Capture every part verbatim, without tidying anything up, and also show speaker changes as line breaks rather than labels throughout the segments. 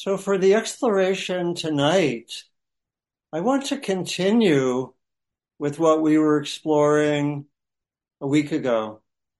So for the exploration tonight, I want to continue with what we were exploring a week ago.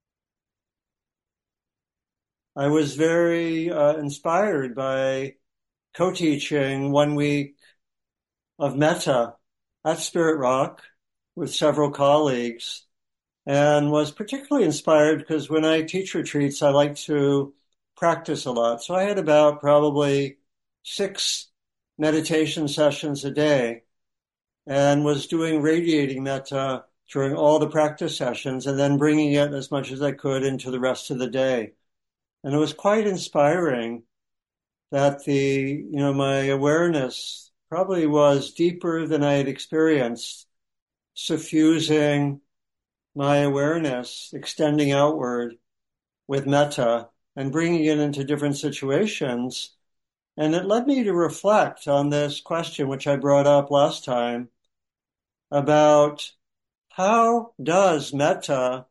I was very uh, inspired by co-teaching one week of metta at Spirit Rock with several colleagues, and was particularly inspired because when I teach retreats, I like to practice a lot. So I had about probably six meditation sessions a day and was doing radiating metta during all the practice sessions and then bringing it as much as I could into the rest of the day. And it was quite inspiring that the, you know, my awareness probably was deeper than I had experienced, suffusing my awareness, extending outward with metta and bringing it into different situations. And it led me to reflect on this question, which I brought up last time, about how does metta,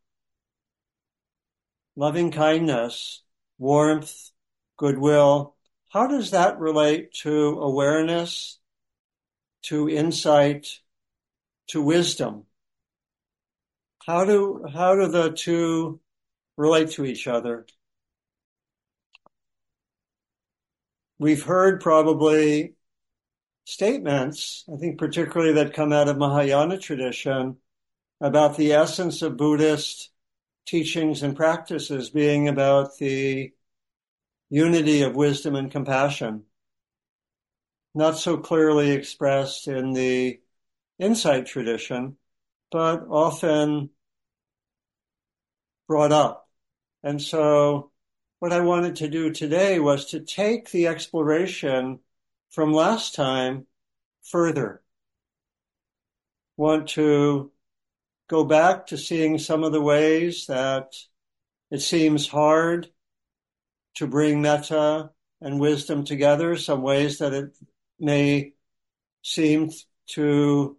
loving kindness, warmth, goodwill, how does that relate to awareness, to insight, to wisdom? How do, how do the two relate to each other? We've heard probably statements, I think particularly that come out of Mahayana tradition, about the essence of Buddhist teachings and practices being about the unity of wisdom and compassion, not so clearly expressed in the insight tradition, but often brought up. And so what I wanted to do today was to take the exploration from last time further. Want to go back to seeing some of the ways that it seems hard to bring metta and wisdom together, some ways that it may seem to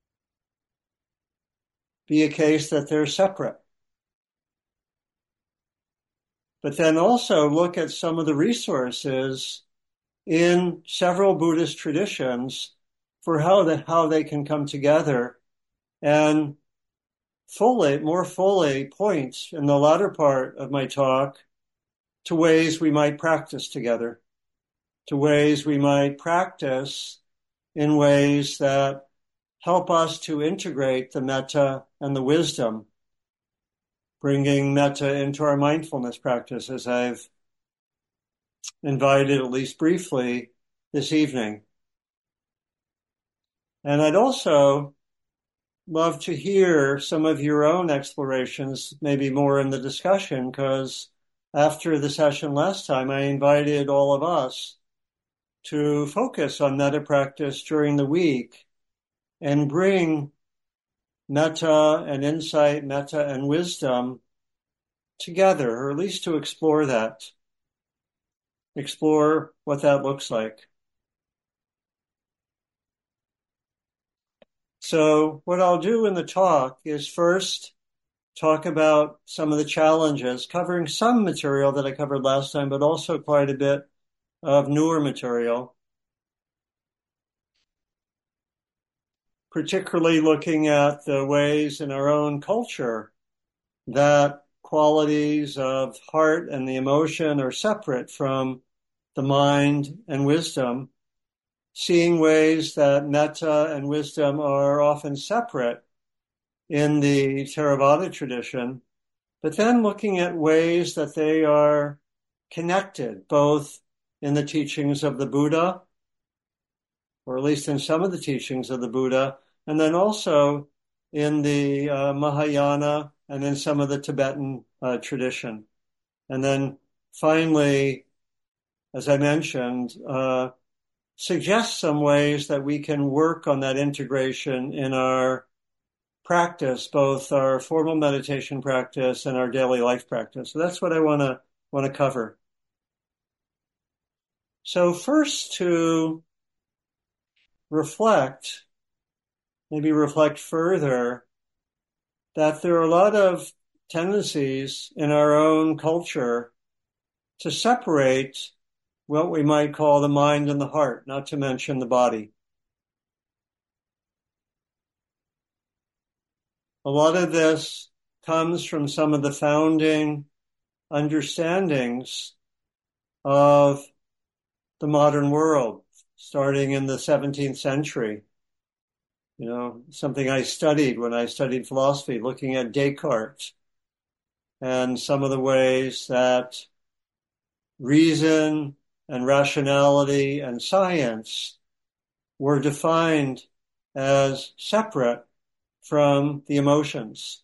be a case that they're separate. But then also look at some of the resources in several Buddhist traditions for how the, how they can come together, and fully, more fully points in the latter part of my talk to ways we might practice together, to ways we might practice in ways that help us to integrate the metta and the wisdom, bringing metta into our mindfulness practice, as I've invited at least briefly this evening. And I'd also love to hear some of your own explorations, maybe more in the discussion, because after the session last time, I invited all of us to focus on metta practice during the week and bring metta and insight, metta and wisdom together, or at least to explore that, explore what that looks like. So what I'll do in the talk is first talk about some of the challenges, covering some material that I covered last time, but also quite a bit of newer material, particularly looking at the ways in our own culture that qualities of heart and the emotion are separate from the mind and wisdom, seeing ways that metta and wisdom are often separate in the Theravada tradition, but then looking at ways that they are connected, both in the teachings of the Buddha, or at least in some of the teachings of the Buddha, and then also in the uh, Mahayana and in some of the Tibetan uh, tradition. And then finally, as I mentioned, uh, suggest some ways that we can work on that integration in our practice, both our formal meditation practice and our daily life practice. So that's what I want to want to cover. So first, to reflect, maybe reflect further, that there are a lot of tendencies in our own culture to separate what we might call the mind and the heart, not to mention the body. A lot of this comes from some of the founding understandings of the modern world, starting in the seventeenth century. You know, something I studied when I studied philosophy, looking at Descartes and some of the ways that reason and rationality and science were defined as separate from the emotions.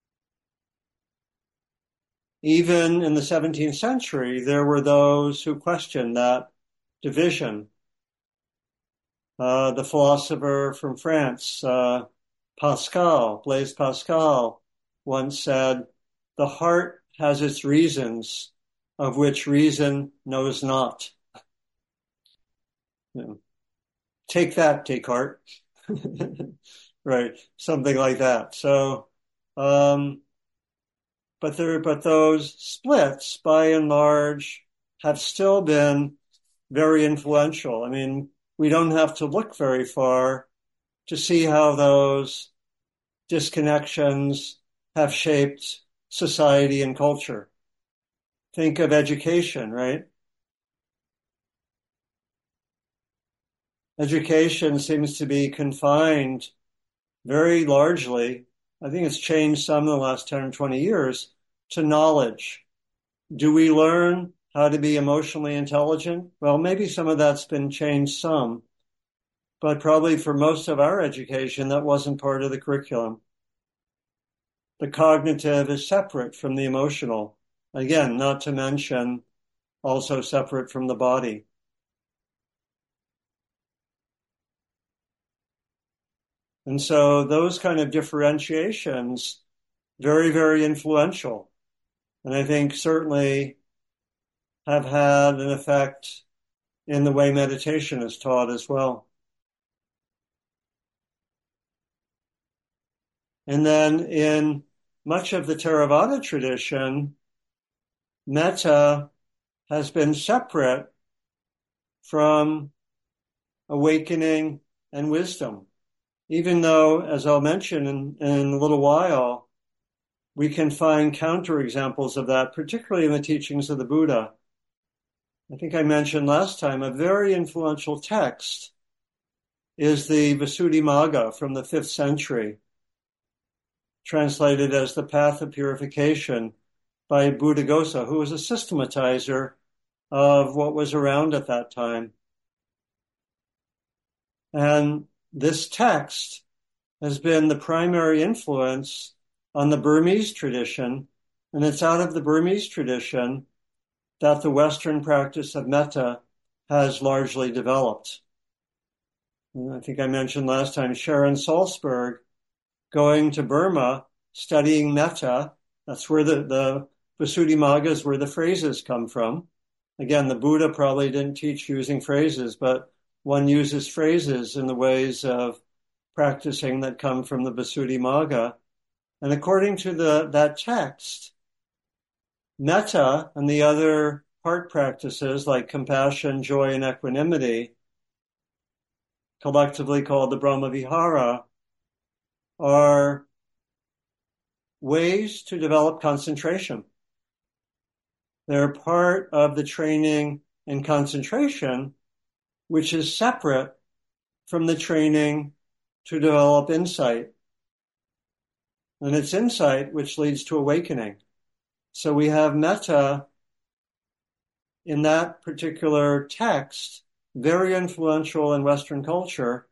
Even in the seventeenth century, there were those who questioned that division. Uh, the philosopher from France, uh, Pascal, Blaise Pascal, once said, "The heart has its reasons, of which reason knows not." You know, take that, Descartes. Right, something like that. So, um, but there, but those splits, by and large, have still been very influential. I mean, we don't have to look very far to see how those disconnections have shaped society and culture. Think of education, right? Education seems to be confined very largely, I think it's changed some in the last ten or twenty years, to knowledge. Do we learn how to be emotionally intelligent? Well, maybe some of that's been changed some, but probably for most of our education, that wasn't part of the curriculum. The cognitive is separate from the emotional. Again, not to mention also separate from the body. And so those kind of differentiations, very, very influential. And I think certainly have had an effect in the way meditation is taught as well. And then in much of the Theravada tradition, metta has been separate from awakening and wisdom. Even though, as I'll mention in, in a little while, we can find counterexamples of that, particularly in the teachings of the Buddha. I think I mentioned last time, a very influential text is the Visuddhimagga from the fifth century, translated as the Path of Purification by Buddhaghosa, who was a systematizer of what was around at that time. And this text has been the primary influence on the Burmese tradition, and it's out of the Burmese tradition that the Western practice of metta has largely developed. And I think I mentioned last time Sharon Salzberg going to Burma, studying metta. That's where the, the Visuddhimagga is where the phrases come from. Again, the Buddha probably didn't teach using phrases, but one uses phrases in the ways of practicing that come from the Visuddhimagga. And according to the that text, metta and the other heart practices like compassion, joy, and equanimity, collectively called the Brahmavihara, are ways to develop concentration. They're part of the training in concentration, which is separate from the training to develop insight. And it's insight which leads to awakening. So we have metta in that particular text, very influential in Western culture,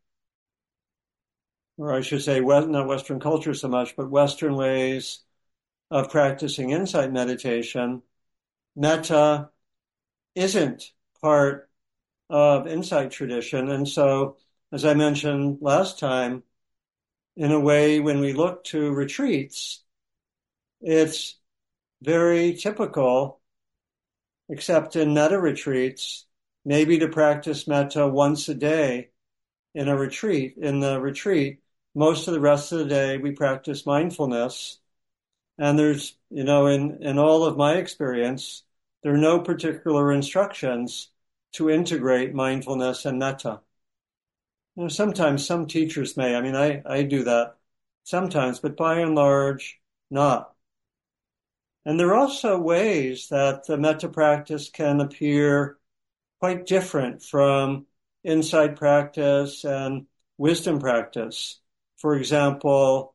or I should say not Western culture so much, but Western ways of practicing insight meditation. Metta isn't part of insight tradition. And so, as I mentioned last time, in a way, when we look to retreats, it's very typical, except in metta retreats, maybe to practice metta once a day in a retreat. In the retreat, most of the rest of the day, we practice mindfulness. And there's, you know, in, in all of my experience, there are no particular instructions to integrate mindfulness and metta. You know, sometimes some teachers may. I mean, I, I do that sometimes, but by and large, not. And there are also ways that the metta practice can appear quite different from insight practice and wisdom practice. For example,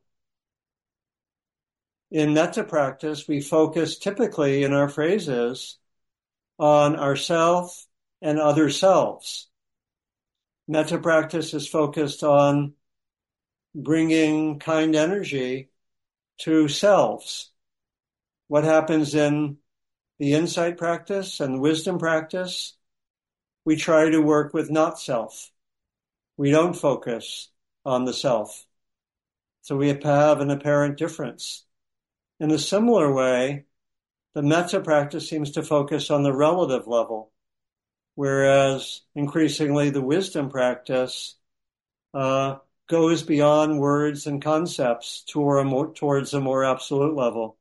in metta practice, we focus typically in our phrases on ourself and other selves. Metta practice is focused on bringing kind energy to selves. What happens in the insight practice and wisdom practice? We try to work with not self. We don't focus on the self. So we have an apparent difference. In a similar way, the metta practice seems to focus on the relative level, whereas increasingly the wisdom practice uh, goes beyond words and concepts toward a more, towards a more absolute level.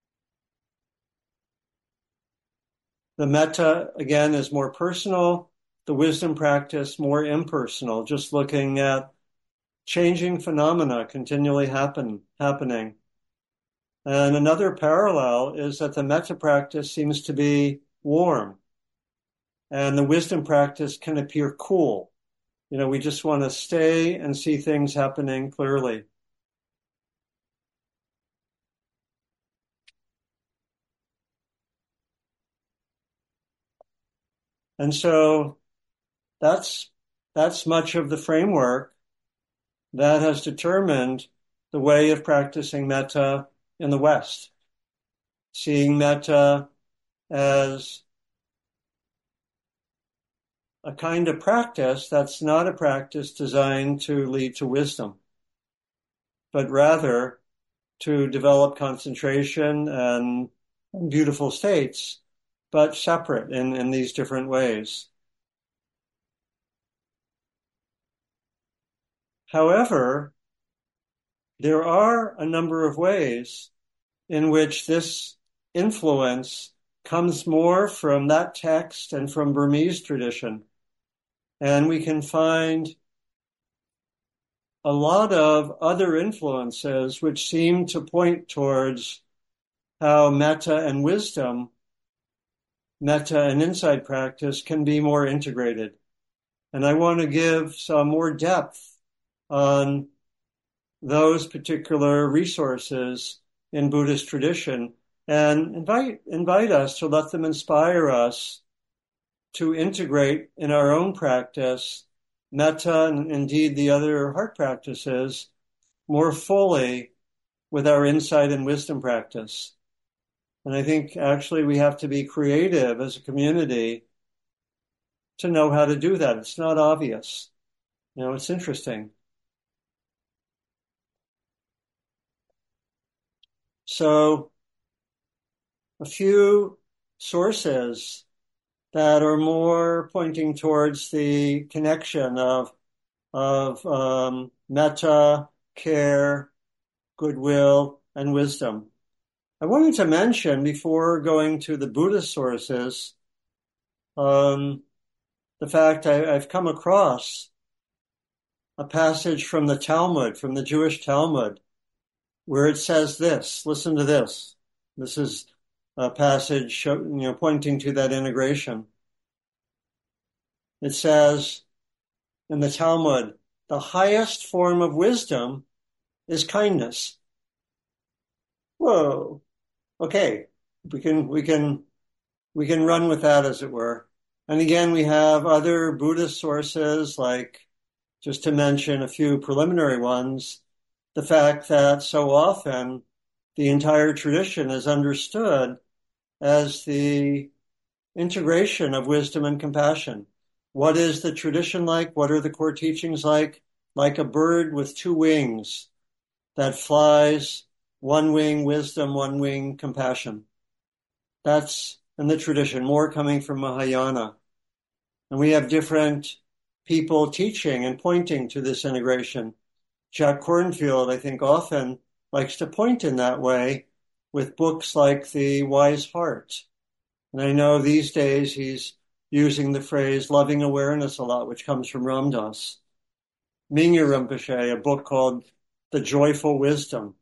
The metta, again, is more personal. The wisdom practice more impersonal, just looking at changing phenomena continually happen, happening. And another parallel is that the metta practice seems to be warm, and the wisdom practice can appear cool. You know, we just want to stay and see things happening clearly. And so that's that's much of the framework that has determined the way of practicing metta in the West, seeing metta as a kind of practice that's not a practice designed to lead to wisdom, but rather to develop concentration and beautiful states, but separate in, in these different ways. However, there are a number of ways in which this influence comes more from that text and from Burmese tradition. And we can find a lot of other influences which seem to point towards how metta and wisdom, metta and insight practice can be more integrated. And I want to give some more depth on those particular resources in Buddhist tradition and invite invite us to let them inspire us to integrate in our own practice metta and indeed the other heart practices more fully with our insight and wisdom practice. And I think actually we have to be creative as a community to know how to do that. It's not obvious. You know, it's interesting. So a few sources that are more pointing towards the connection of, of um, metta, care, goodwill, and wisdom. I wanted to mention, before going to the Buddhist sources, um, the fact I, I've come across a passage from the Talmud, from the Jewish Talmud, where it says this. Listen to this. This is a passage, you know, pointing to that integration. It says in the Talmud, the highest form of wisdom is kindness. Whoa. Okay. We can, we can, we can run with that, as it were. And again, we have other Buddhist sources, like, just to mention a few preliminary ones, the fact that so often the entire tradition is understood as the integration of wisdom and compassion. What is the tradition like? What are the core teachings like? Like a bird with two wings that flies, one wing wisdom, one wing compassion. That's in the tradition, more coming from Mahayana. And we have different people teaching and pointing to this integration. Jack Kornfield, I think, often likes to point in that way with books like The Wise Heart. And I know these days he's using the phrase loving awareness a lot, which comes from Ram Dass. Mingyur Rinpoche, a book called The Joyful Wisdom.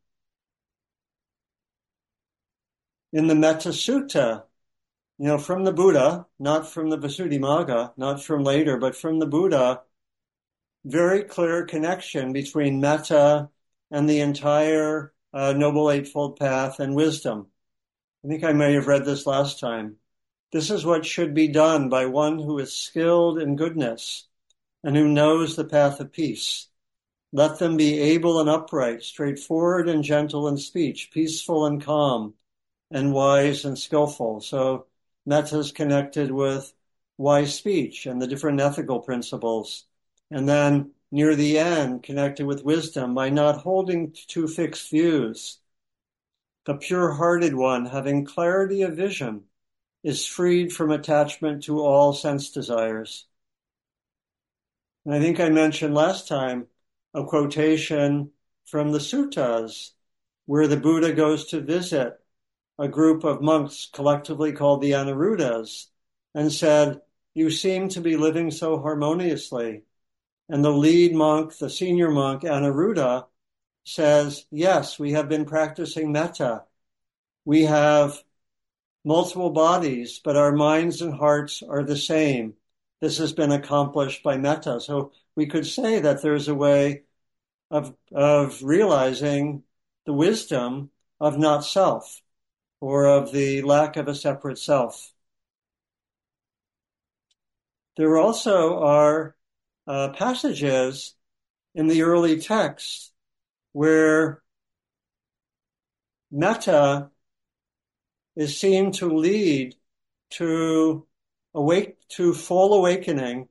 In the Metta Sutta, you know, from the Buddha, not from the Visuddhimagga, not from later, but from the Buddha, very clear connection between metta and the entire uh, Noble Eightfold Path and wisdom. I think I may have read this last time. This is what should be done by one who is skilled in goodness and who knows the path of peace. Let them be able and upright, straightforward and gentle in speech, peaceful and calm, and wise and skillful. So metta is connected with wise speech and the different ethical principles. And then near the end, connected with wisdom by not holding to fixed views. The pure-hearted one, having clarity of vision, is freed from attachment to all sense desires. And I think I mentioned last time a quotation from the suttas where the Buddha goes to visit a group of monks collectively called the Anuruddhas and said, "You seem to be living so harmoniously." And the lead monk, the senior monk, Anuruddha, says, "Yes, we have been practicing metta. We have multiple bodies, but our minds and hearts are the same. This has been accomplished by metta." So we could say that there's a way of, of realizing the wisdom of not self, or of the lack of a separate self. There also are uh, passages in the early text where metta is seen to lead to awake to full awakening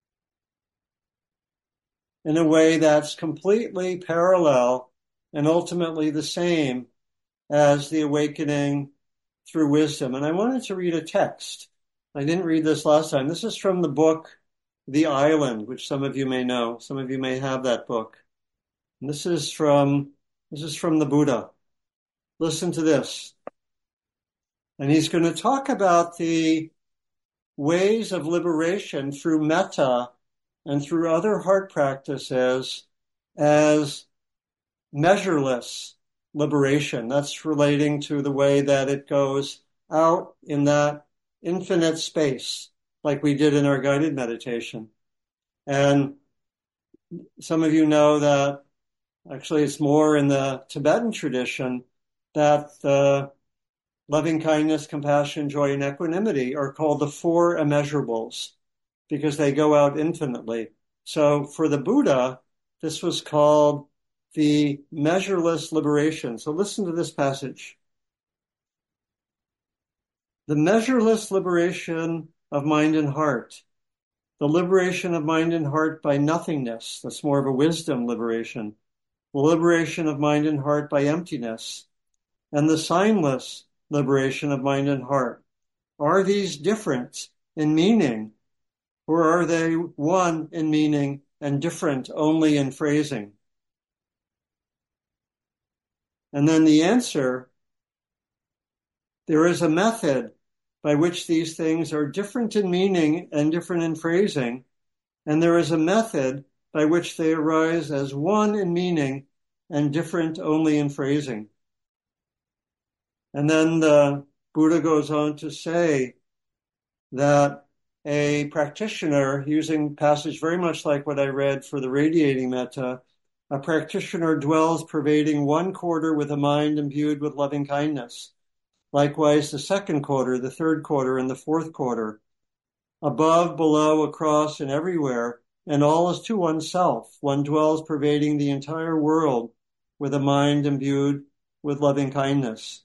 in a way that's completely parallel and ultimately the same as the awakening through wisdom. And I wanted to read a text. I didn't read this last time. This is from the book The Island, which some of you may know. Some of you may have that book. And this is from this is from the Buddha. Listen to this. And he's going to talk about the ways of liberation through metta and through other heart practices as measureless liberation. That's relating to the way that it goes out in that infinite space, like we did in our guided meditation. And some of you know that actually it's more in the Tibetan tradition that the loving kindness, compassion, joy, and equanimity are called the four immeasurables because they go out infinitely. So for the Buddha, this was called the measureless liberation. So listen to this passage. The measureless liberation of mind and heart. The liberation of mind and heart by nothingness. That's more of a wisdom liberation. The liberation of mind and heart by emptiness. And the signless liberation of mind and heart. Are these different in meaning, or are they one in meaning and different only in phrasing? And then the answer, there is a method by which these things are different in meaning and different in phrasing, and there is a method by which they arise as one in meaning and different only in phrasing. And then the Buddha goes on to say that a practitioner, using passage very much like what I read for the radiating metta, a practitioner dwells pervading one quarter with a mind imbued with loving kindness. Likewise, the second quarter, the third quarter, and the fourth quarter. Above, below, across, and everywhere, and all is to oneself. One dwells pervading the entire world with a mind imbued with loving kindness.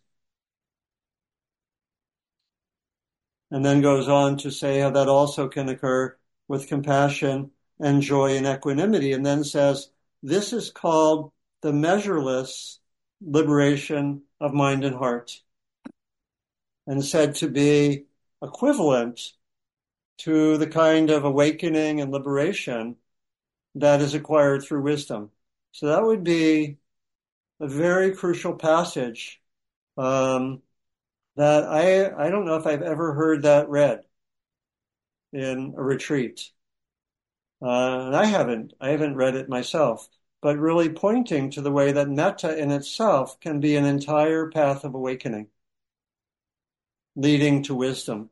And then goes on to say how that also can occur with compassion and joy and equanimity, and then says, this is called the measureless liberation of mind and heart, and said to be equivalent to the kind of awakening and liberation that is acquired through wisdom. So that would be a very crucial passage um, that I I don't know if I've ever heard that read. in a retreat. Uh, and I haven't, I haven't read it myself, but really pointing to the way that metta in itself can be an entire path of awakening, leading to wisdom.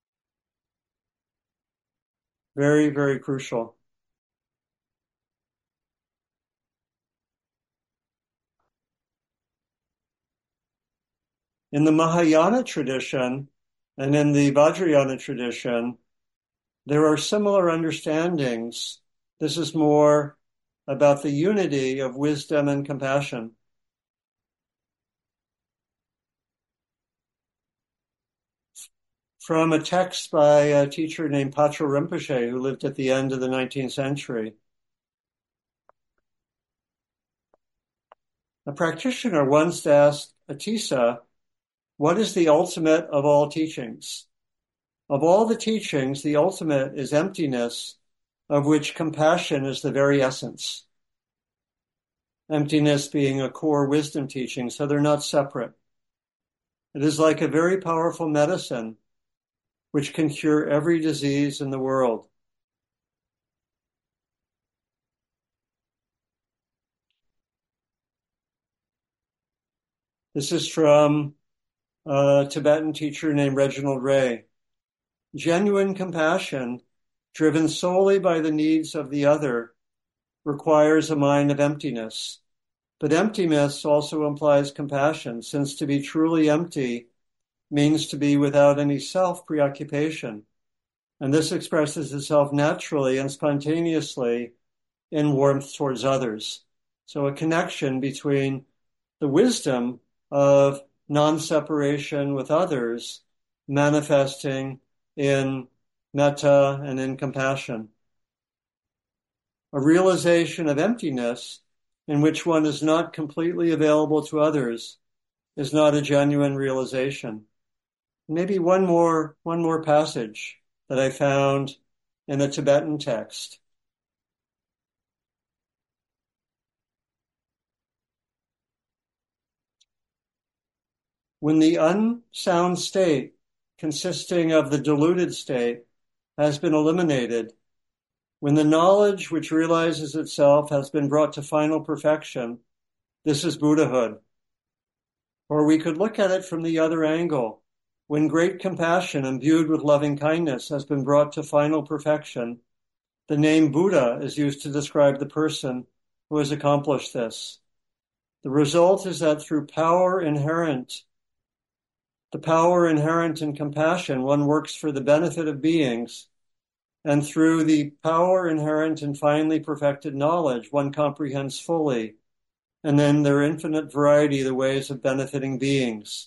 Very, very crucial. In the Mahayana tradition and in the Vajrayana tradition, there are similar understandings. This is more about the unity of wisdom and compassion. From a text by a teacher named Patrul Rinpoche, who lived at the end of the nineteenth century. A practitioner once asked Atisa, what is the ultimate of all teachings? Of all the teachings, the ultimate is emptiness, of which compassion is the very essence. Emptiness being a core wisdom teaching, so they're not separate. It is like a very powerful medicine which can cure every disease in the world. This is from a Tibetan teacher named Reginald Ray. Genuine compassion, driven solely by the needs of the other, requires a mind of emptiness. But emptiness also implies compassion, since to be truly empty means to be without any self-preoccupation. And this expresses itself naturally and spontaneously in warmth towards others. So a connection between the wisdom of non-separation with others manifesting in metta and in compassion. A realization of emptiness in which one is not completely available to others is not a genuine realization. Maybe one more, one more passage that I found in a Tibetan text. When the unsound state, consisting of the diluted state, has been eliminated, when the knowledge which realizes itself has been brought to final perfection, this is Buddhahood. Or we could look at it from the other angle. When great compassion imbued with loving kindness has been brought to final perfection, the name Buddha is used to describe the person who has accomplished this. The result is that through power inherent, the power inherent in compassion, one works for the benefit of beings, and through the power inherent in finely perfected knowledge, one comprehends fully, and then their infinite variety the ways of benefiting beings.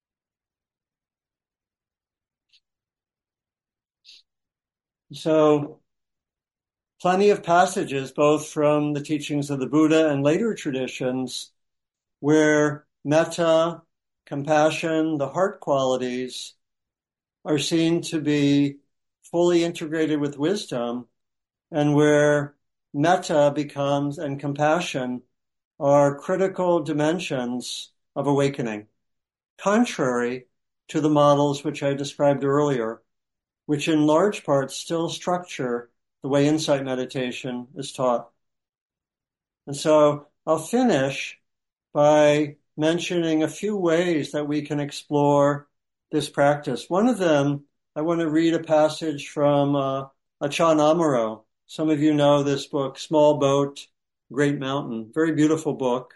So, plenty of passages, both from the teachings of the Buddha and later traditions, where metta, compassion, the heart qualities, are seen to be fully integrated with wisdom, and where metta becomes, and compassion, are critical dimensions of awakening, contrary to the models which I described earlier, which in large part still structure the way insight meditation is taught. And so I'll finish by mentioning a few ways that we can explore this practice. One of them, I want to read a passage from uh, Achan Amaro. Some of you know this book, Small Boat, Great Mountain. Very beautiful book,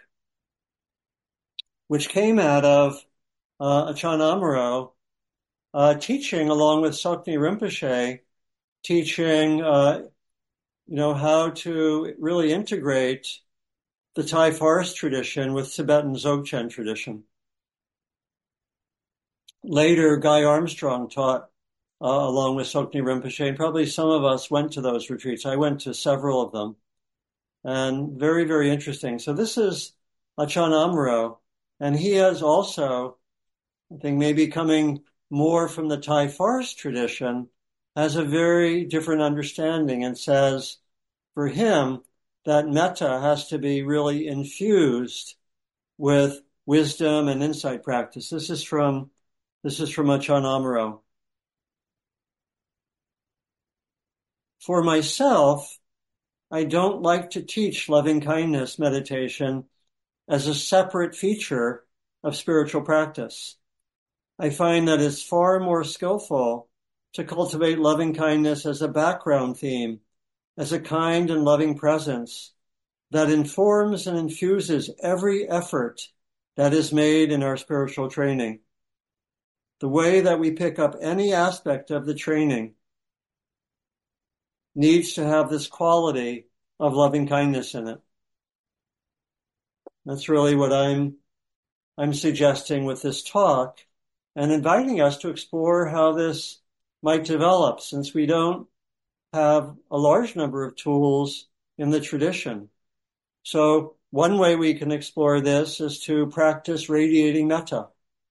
which came out of uh, Achan Amaro uh, teaching along with Tsoknyi Rinpoche, teaching, uh, you know, how to really integrate the Thai forest tradition with Tibetan Dzogchen tradition. Later, Guy Armstrong taught uh, along with Tsoknyi Rinpoche, and probably some of us went to those retreats. I went to several of them, and very, very interesting. So this is Achan Amaro, and he has also, I think maybe coming more from the Thai forest tradition, has a very different understanding and says, for him, that metta has to be really infused with wisdom and insight practice. This is from, this is from Achan Amaro. for myself, I don't like to teach loving kindness meditation as a separate feature of spiritual practice. I find that it's far more skillful to cultivate loving kindness as a background theme, as a kind and loving presence that informs and infuses every effort that is made in our spiritual training. The way that we pick up any aspect of the training needs to have this quality of loving kindness in it. That's really what I'm I'm suggesting with this talk, and inviting us to explore how this might develop, since we don't have a large number of tools in the tradition. So one way we can explore this is to practice radiating metta,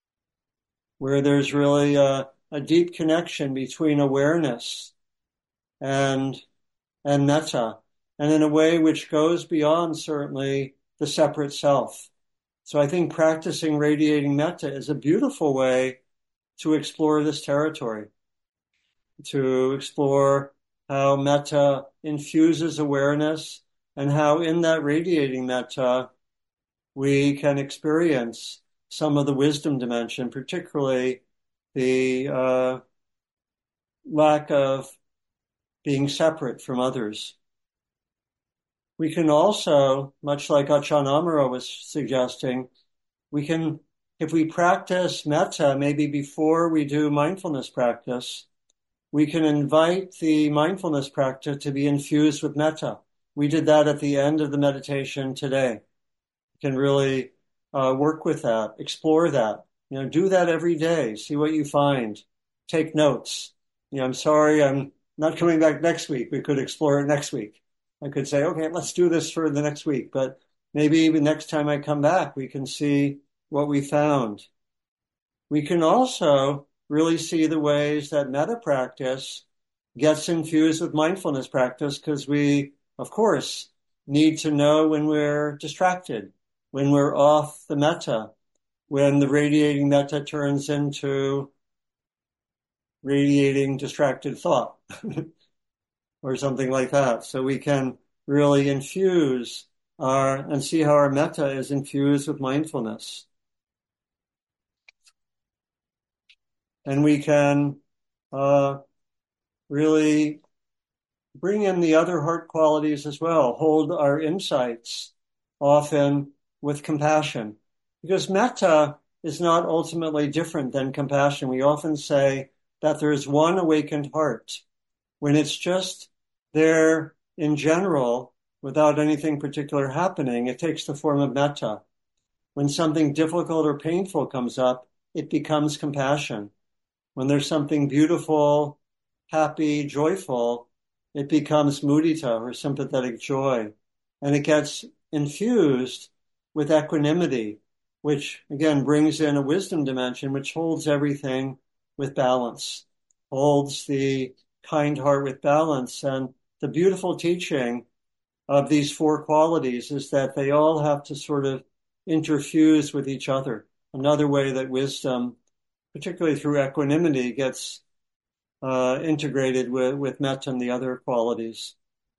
where there's really a, a deep connection between awareness and, and metta, and in a way which goes beyond certainly the separate self. So I think practicing radiating metta is a beautiful way to explore this territory, to explore how metta infuses awareness and how in that radiating metta we can experience some of the wisdom dimension, particularly the uh, lack of being separate from others. We can also, much like Ajahn Amaro was suggesting, we can, if we practice metta, maybe before we do mindfulness practice, we can invite the mindfulness practice to be infused with metta. We did that at the end of the meditation today. You can really uh, work with that, explore that. You know, do that every day. See what you find. Take notes. You know, I'm sorry, I'm not coming back next week. We could explore it next week. I could say, okay, let's do this for the next week. But maybe even next time I come back, we can see what we found. We can also really see the ways that metta practice gets infused with mindfulness practice, because we, of course, need to know when we're distracted, when we're off the metta, when the radiating metta turns into radiating distracted thought or something like that. So we can really infuse our, and see how our metta is infused with mindfulness. And we can uh, really bring in the other heart qualities as well, hold our insights often with compassion. Because metta is not ultimately different than compassion. We often say that there's one awakened heart, when it's just there in general, without anything particular happening, it takes the form of metta. When something difficult or painful comes up, it becomes compassion. When there's something beautiful, happy, joyful, it becomes mudita, or sympathetic joy. And it gets infused with equanimity, which again brings in a wisdom dimension, which holds everything with balance, holds the kind heart with balance. And the beautiful teaching of these four qualities is that they all have to sort of interfuse with each other. Another way that wisdom, particularly through equanimity, gets uh, integrated with, with metta and the other qualities.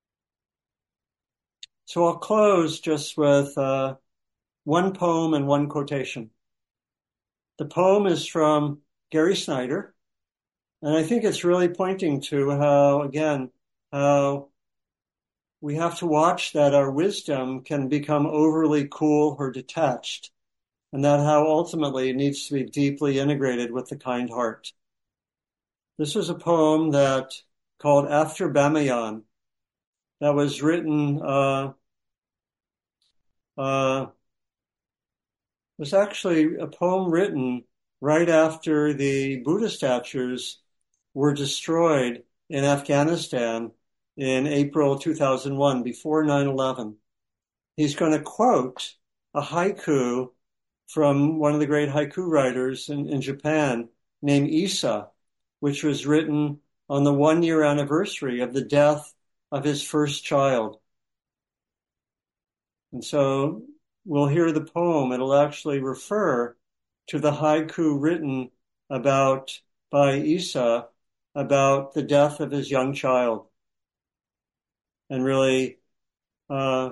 So I'll close just with uh, one poem and one quotation. The poem is from Gary Snyder, and I think it's really pointing to how, again, how we have to watch that our wisdom can become overly cool or detached, and that how ultimately it needs to be deeply integrated with the kind heart. This is a poem that called After Bamayan, that was written, uh, uh, was actually a poem written right after the Buddha statues were destroyed in Afghanistan in April two thousand one, before nine eleven. He's going to quote a haiku from one of the great haiku writers in, in Japan named Issa, which was written on the one-year anniversary of the death of his first child. And so we'll hear the poem. It'll actually refer to the haiku written about by Issa about the death of his young child. and really uh,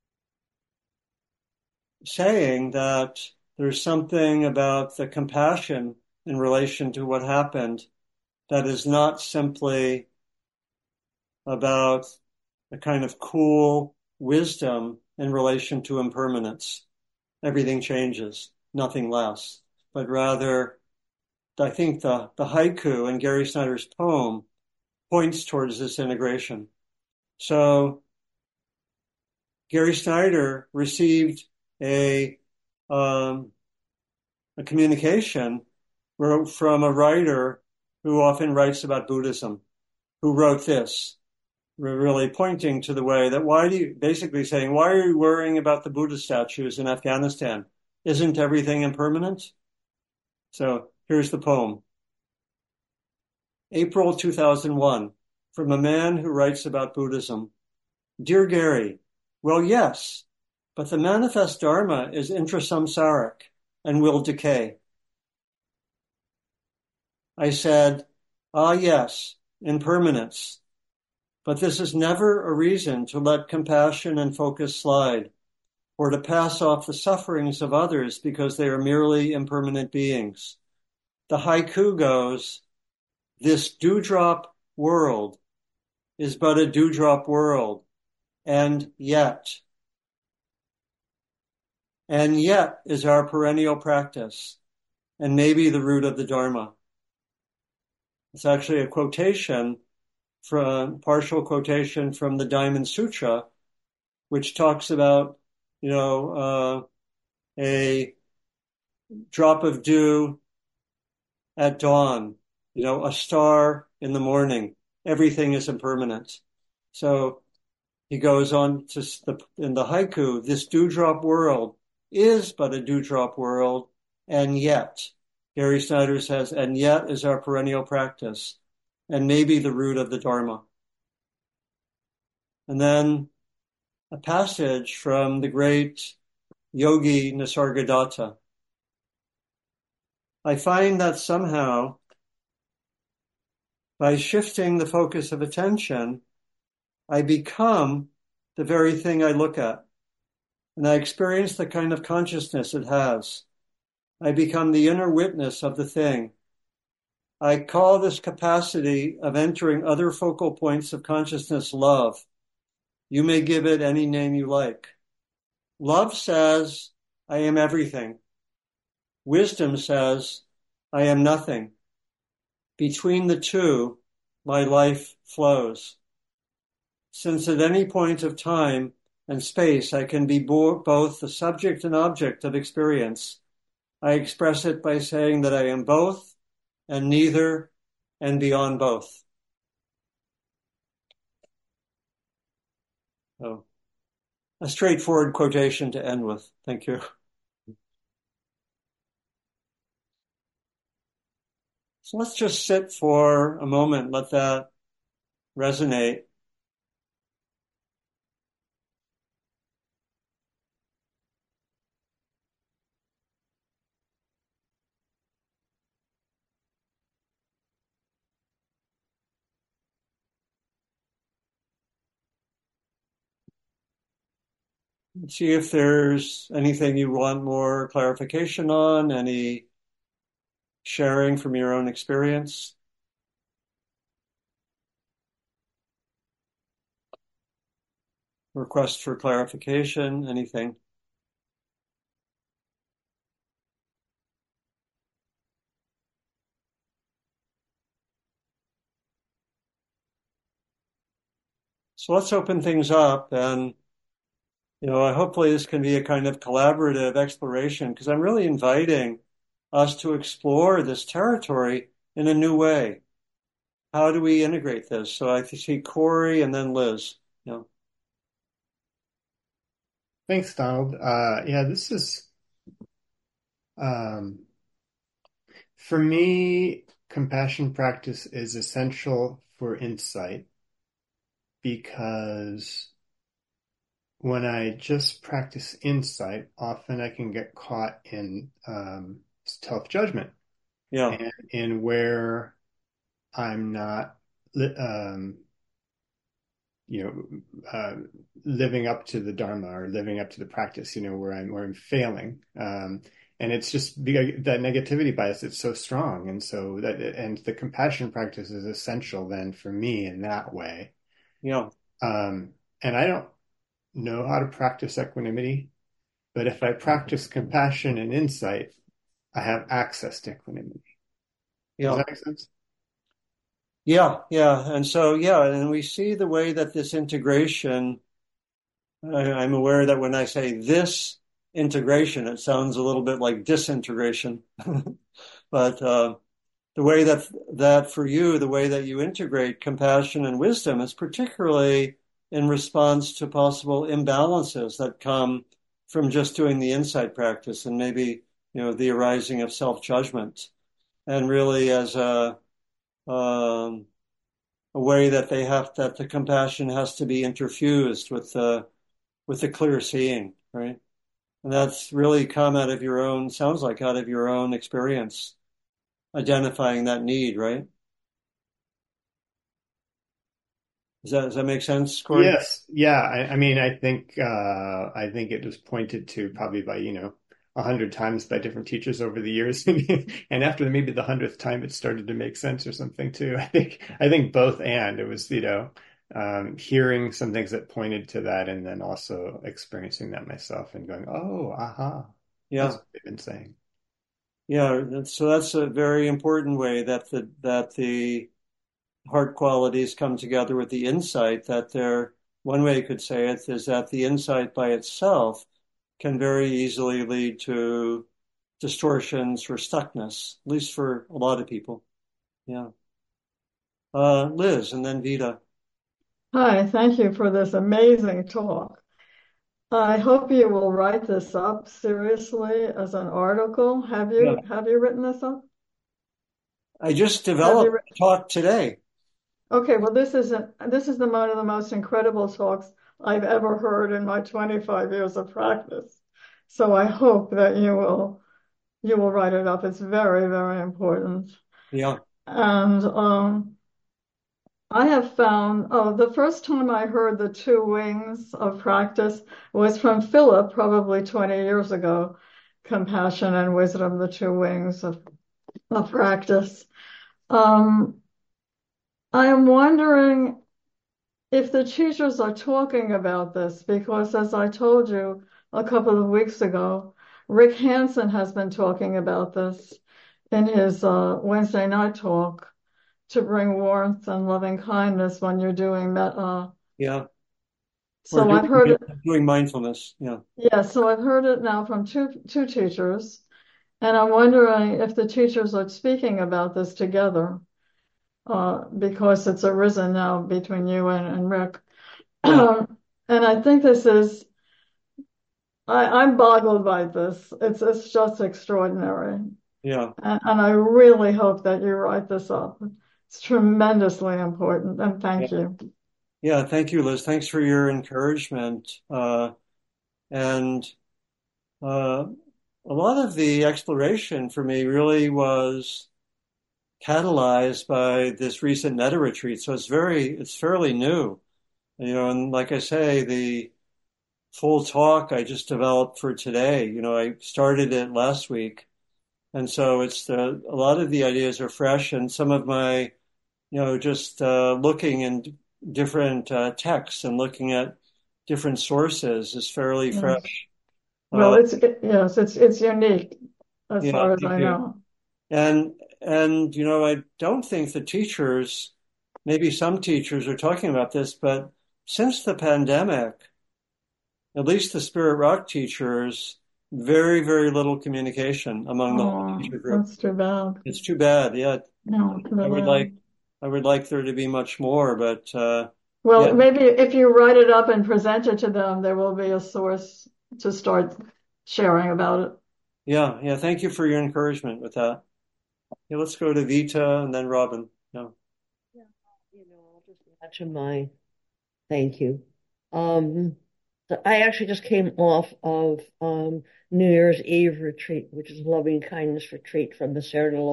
saying that there's something about the compassion in relation to what happened that is not simply about a kind of cool wisdom in relation to impermanence. Everything changes, nothing less, but rather, I think the, the haiku in Gary Snyder's poem points towards this integration. So Gary Snyder received a um, a communication from a writer who often writes about Buddhism, who wrote this, really pointing to the way that why do you, basically saying, why are you worrying about the Buddha statues in Afghanistan? Isn't everything impermanent? So here's the poem. April two thousand one, from a man who writes about Buddhism. Dear Gary, well, yes, but the manifest Dharma is intrasamsaric and will decay. I said, ah, yes, impermanence. But this is never a reason to let compassion and focus slide, or to pass off the sufferings of others because they are merely impermanent beings. The haiku goes, this dewdrop world is but a dewdrop world, and yet, and yet is our perennial practice, and maybe the root of the Dharma. It's actually a quotation from partial quotation from the Diamond Sutra, which talks about, you know, uh, a drop of dew at dawn, you know, a star in the morning. Everything is impermanent. So he goes on to the, in the haiku, this dewdrop world is but a dewdrop world, and yet, Gary Snyder says, and yet is our perennial practice, and maybe the root of the Dharma. And then a passage from the great yogi Nisargadatta. I find that somehow, by shifting the focus of attention, I become the very thing I look at, and I experience the kind of consciousness it has. I become the inner witness of the thing. I call this capacity of entering other focal points of consciousness love. You may give it any name you like. Love says, I am everything. Wisdom says, I am nothing. Between the two, my life flows. Since at any point of time and space I can be bo- both the subject and object of experience, I express it by saying that I am both and neither and beyond both. So, a straightforward quotation to end with. Thank you. So let's just sit for a moment, let that resonate. See if there's anything you want more clarification on, any sharing from your own experience. Request for clarification, anything. So let's open things up, and you know, hopefully this can be a kind of collaborative exploration, because I'm really inviting us to explore this territory in a new way. How do we integrate this? So I see Corey and then Liz. You know.
Thanks, Donald. Uh, yeah, this is, um, for me, compassion practice is essential for insight because when I just practice insight, often I can get caught in um, self-judgment
Yeah,
and in where I'm not um, you know, uh, living up to the Dharma or living up to the practice, you know, where I'm where I'm failing. Um, and it's just the, that negativity bias. It's so strong, and so that and the compassion practice is essential then for me in that way.
Yeah.
Um, and I don't know how to practice equanimity, but if I practice compassion and insight, I have access to equanimity. Does
Yeah.
that make sense?
Yeah. Yeah. And so, yeah, and we see the way that this integration, I, I'm aware that when I say this integration, it sounds a little bit like disintegration. But uh, the way that that for you, the way that you integrate compassion and wisdom is particularly in response to possible imbalances that come from just doing the insight practice and maybe, you know, the arising of self-judgment, and really as a um, a way that they have that the compassion has to be interfused with the with the clear seeing, right? And that's really come out of your own, sounds like out of your own experience, identifying that need, right? Does that, does that make sense, Corey?
Yes. Yeah. I, I mean, I think uh, I think it was pointed to probably by, you know, a hundred times by different teachers over the years. And after maybe the hundredth time, it started to make sense or something too. I think I think both and it was, you know, um, hearing some things that pointed to that and then also experiencing that myself and going, oh, aha, that's
Yeah.
what they've been saying.
Yeah. That's, so that's a very important way that the, that the heart qualities come together with the insight that they're, one way you could say it is that the insight by itself can very easily lead to distortions or stuckness, at least for a lot of people. Yeah. Uh, Liz and then Vita.
Hi, thank you for this amazing talk. I hope you will write this up seriously as an article. Have
Yeah.
you have you written this up?
I just
Have you
developed
written?
a talk today.
Okay, well this is a, this is the one of the most incredible talks I've ever heard in my twenty-five years of practice. So I hope that you will you will write it up. It's very, very important.
Yeah.
And um I have found, oh, the first time I heard the two wings of practice was from Philip, probably twenty years ago. Compassion and wisdom, the two wings of, of practice. Um, I am wondering if the teachers are talking about this, because as I told you a couple of weeks ago, Rick Hansen has been talking about this in his uh, Wednesday night talk to bring warmth and loving kindness when you're doing metta.
Yeah. We're
So I've
doing,
heard it,
doing mindfulness. Yeah.
yeah, so I've heard it now from two two teachers, and I'm wondering if the teachers are speaking about this together, uh, because it's arisen now between you and, and Rick.
Yeah.
And I think this is, I, I'm boggled by this. It's it's just extraordinary.
Yeah.
And, and I really hope that you write this up. It's tremendously important, and
Yeah.
thank you.
Yeah. Thank you, Liz. Thanks for your encouragement. Uh, and, uh, a lot of the exploration for me really was catalyzed by this recent meta retreat. So it's very, it's fairly new, you know, and like I say, the full talk I just developed for today, you know, I started it last week. And so it's the, a lot of the ideas are fresh and some of my, you know, just uh, looking in different uh, texts and looking at different sources is fairly
Yes.
fresh.
Well,
Uh,
it's it, yes, it's it's unique as
yeah,
far as
thank
I
you.
know.
And, and, you know, I don't think the teachers, maybe some teachers are talking about this, but since the pandemic, at least the Spirit Rock teachers, very, very little communication among the whole
Oh,
teacher group.
that's too bad.
It's too bad. Yeah.
No,
I would
really.
like, I would like there to be much more, but, uh, yeah,
Well, maybe if you write it up and present it to them, there will be a source to start sharing about it.
yeah, yeah. Thank you for your encouragement with that. Yeah, let's go to Vita and then Robin. Yeah.
Yeah, you know, I'll just add to my thank you. Um, so I actually just came off of um, New Year's Eve retreat, which is a loving kindness retreat from the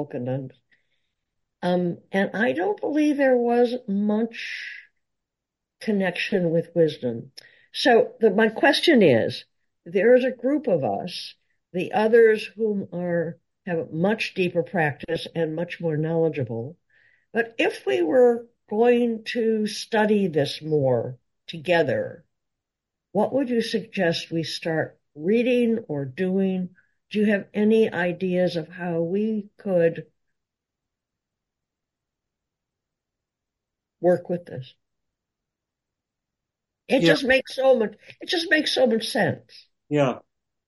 Saranalokanand. Um, and I don't believe there was much connection with wisdom. So the, my question is, there is a group of us, the others whom are have much deeper practice and much more knowledgeable. But if we were going to study this more together, what would you suggest we start reading or doing? Do you have any ideas of how we could work with this? It
Yeah.
just makes so much, it just makes so much sense.
Yeah.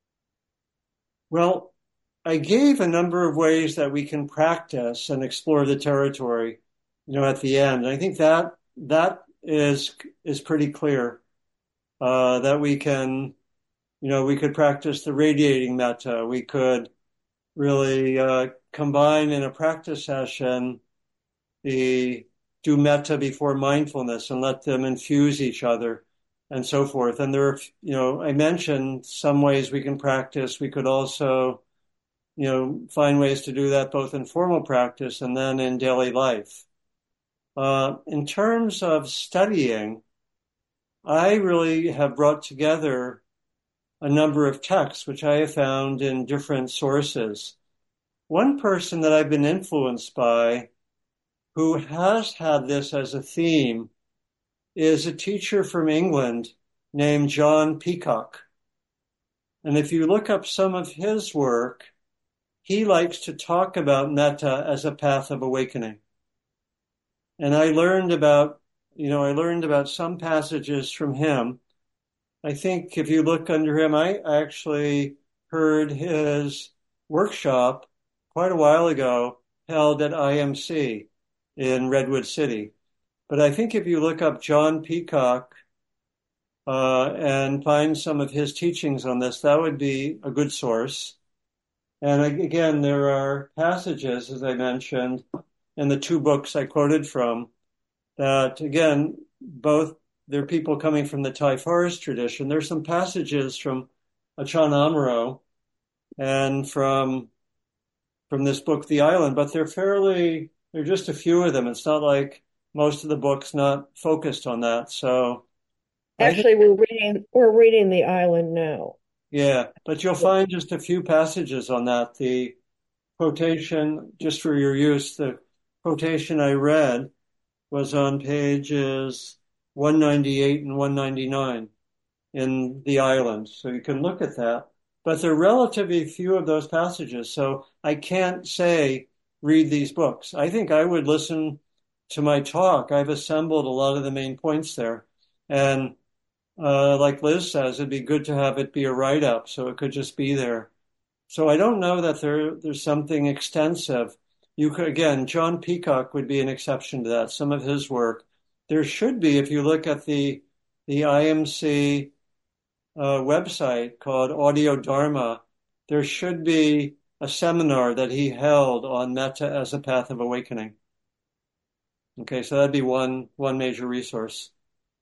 Well, I gave a number of ways that we can practice and explore the territory, you know, at the end. I think that that is is pretty clear, uh, that we can, you know, we could practice the radiating metta. We could really uh, combine in a practice session the do metta before mindfulness and let them infuse each other and so forth. And there are, you know, I mentioned some ways we can practice. We could also, you know, find ways to do that both in formal practice and then in daily life. Uh, in terms of studying, I really have brought together a number of texts which I have found in different sources. One person that I've been influenced by who has had this as a theme is a teacher from England named John Peacock. And if you look up some of his work, he likes to talk about metta as a path of awakening. And I learned about, you know, I learned about some passages from him. I think if you look under him, I actually heard his workshop quite a while ago held at I M C in Redwood City. But I think if you look up John Peacock uh, and find some of his teachings on this, that would be a good source. And again, there are passages, as I mentioned, in the two books I quoted from that, again, both there are people coming from the Thai forest tradition. There's some passages from Achan Amaro and from from this book, The Island, but they're fairly, there are just a few of them. It's not like most of the book's not focused on that. So
Actually, think, we're reading we're reading The Island now.
Yeah, but you'll find just a few passages on that. The quotation, just for your use, the quotation I read was on pages one ninety-eight and one ninety-nine in The Island. So you can look at that. But there are relatively few of those passages. So I can't say, read these books. I think I would listen to my talk. I've assembled a lot of the main points there. And uh, like Liz says, it'd be good to have it be a write-up, so it could just be there. So I don't know that there there's something extensive. You could, again, John Peacock would be an exception to that, some of his work. There should be, if you look at the the I M C uh, website called Audio Dharma, there should be a seminar that he held on metta as a path of awakening. Okay, so that'd be one one major resource.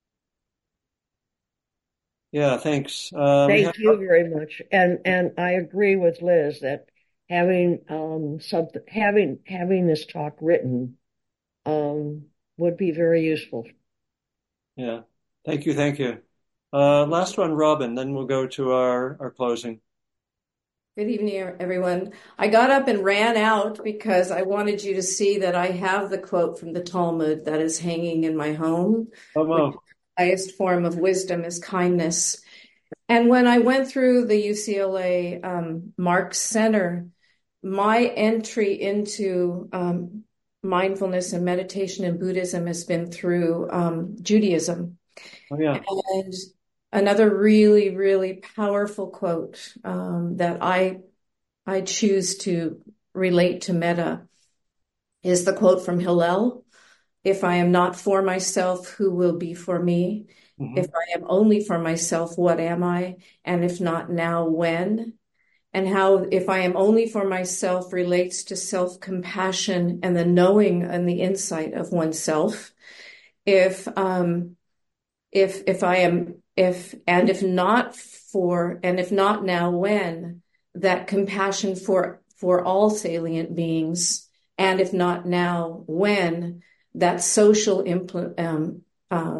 Yeah, thanks. Uh,
Thank
have...
you very much. And and I agree with Liz that having um something having having this talk written um would be very useful.
Yeah. Thank you, thank you. Uh, last one, Robin, then we'll go to our, our closing.
Good evening, everyone. I got up and ran out because I wanted you to see that I have the quote from the Talmud that is hanging in my home.
Oh, wow.
The highest form of wisdom is kindness. And when I went through the U C L A um, Marx Center, my entry into um, mindfulness and meditation in Buddhism has been through um, Judaism.
Oh, yeah.
And another really, really powerful quote um, that I I choose to relate to metta is the quote from Hillel: "If I am not for myself, who will be for me? Mm-hmm. If I am only for myself, what am I? And if not now, when?" And how if I am only for myself relates to self-compassion and the knowing and the insight of oneself. If um, if if I am if and if not for and if not now, when? That compassion for for all salient beings, and if not now, when? That social impl- um, um,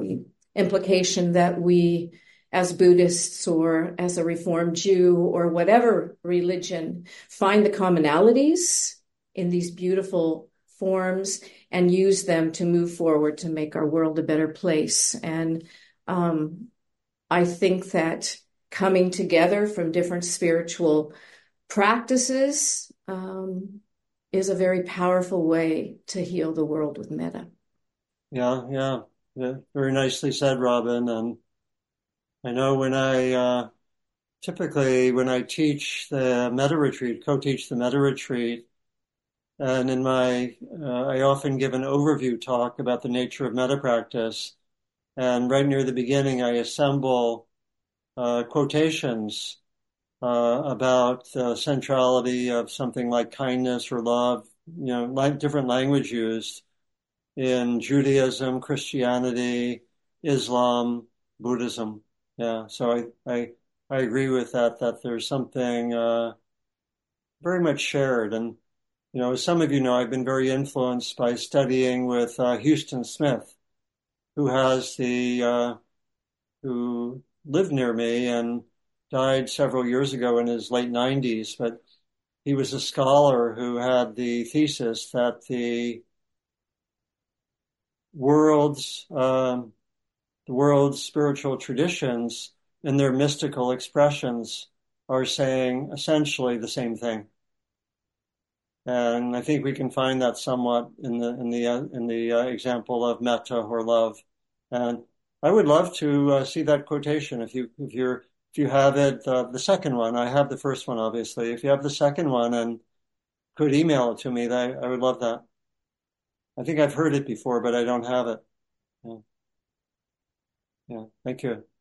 implication that we, as Buddhists or as a Reformed Jew or whatever religion, find the commonalities in these beautiful forms and use them to move forward to make our world a better place. And um, I think that coming together from different spiritual practices um, is a very powerful way to heal the world with metta.
Yeah, yeah, yeah. Very nicely said, Robin. And I know when I uh, typically when I teach the metta retreat, co-teach the metta retreat, and in my uh, I often give an overview talk about the nature of metta practice. And right near the beginning, I assemble uh, quotations uh, about the centrality of something like kindness or love, you know, like different language used in Judaism, Christianity, Islam, Buddhism. Yeah, so I I, I agree with that, that there's something uh, very much shared. And, you know, as some of you know, I've been very influenced by studying with uh, Huston Smith, who has the, uh, who lived near me and died several years ago in his late nineties, but he was a scholar who had the thesis that the world's um, the world's spiritual traditions and their mystical expressions are saying essentially the same thing. And I think we can find that somewhat in the in the uh, in the uh, example of metta or love. And I would love to uh, see that quotation if you if you're if you have it, uh, the second one. I have the first one, obviously. If you have the second one and could email it to me, that I would love that. I think I've heard it before, but I don't have it. Yeah. Yeah. Thank you.